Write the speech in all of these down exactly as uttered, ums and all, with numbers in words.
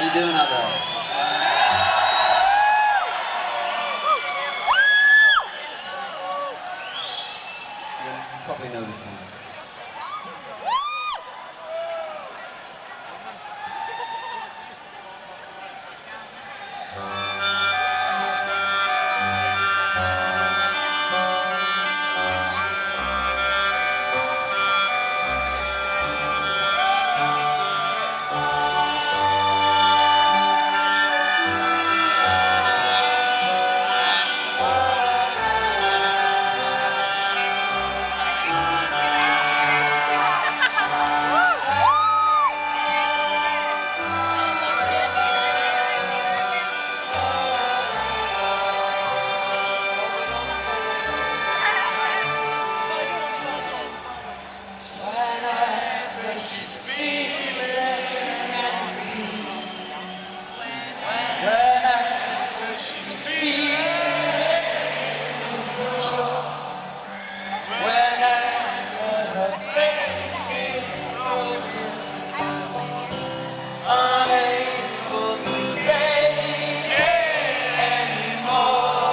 you doing out there? You probably know this one. She's feeling empty. Whenever she's feeling insecure, whenever her face is frozen, unable to fake it anymore.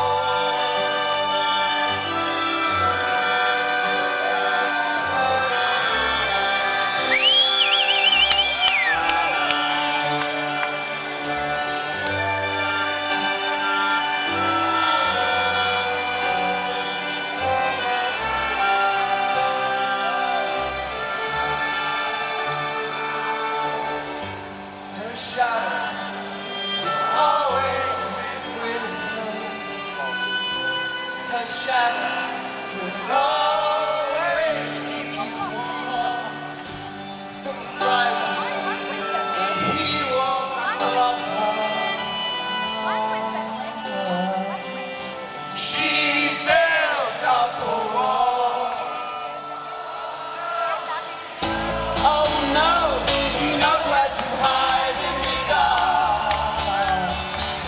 Her shadow is always with her. Her shadow can always keep her small. So frightened that he won't love her. She built up a wall. Oh no, she knows where to hide.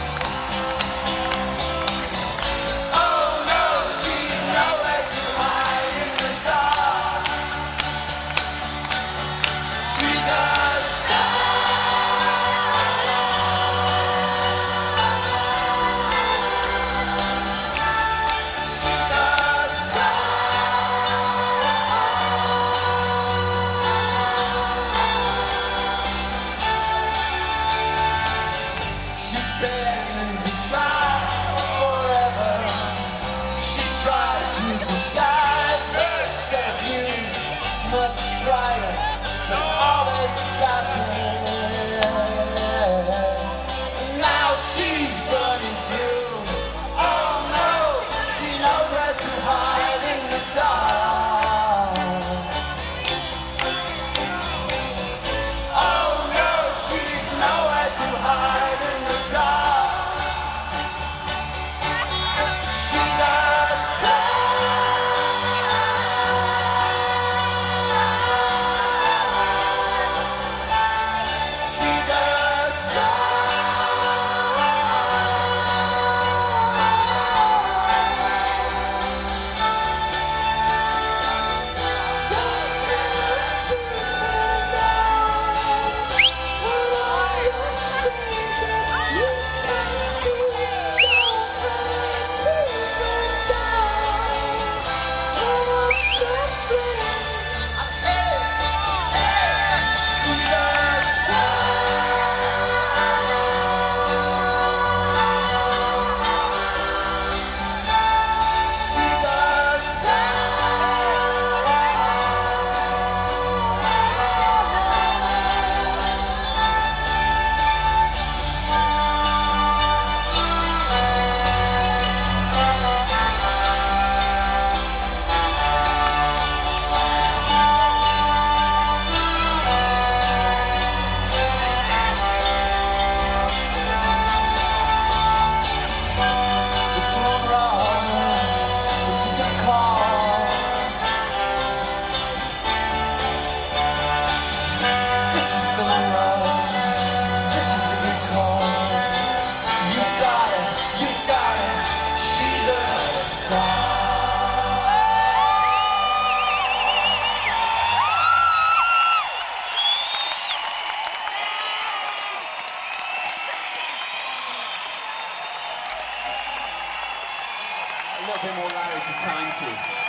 Oh no, she's nowhere to hide. little bit more louder to time to.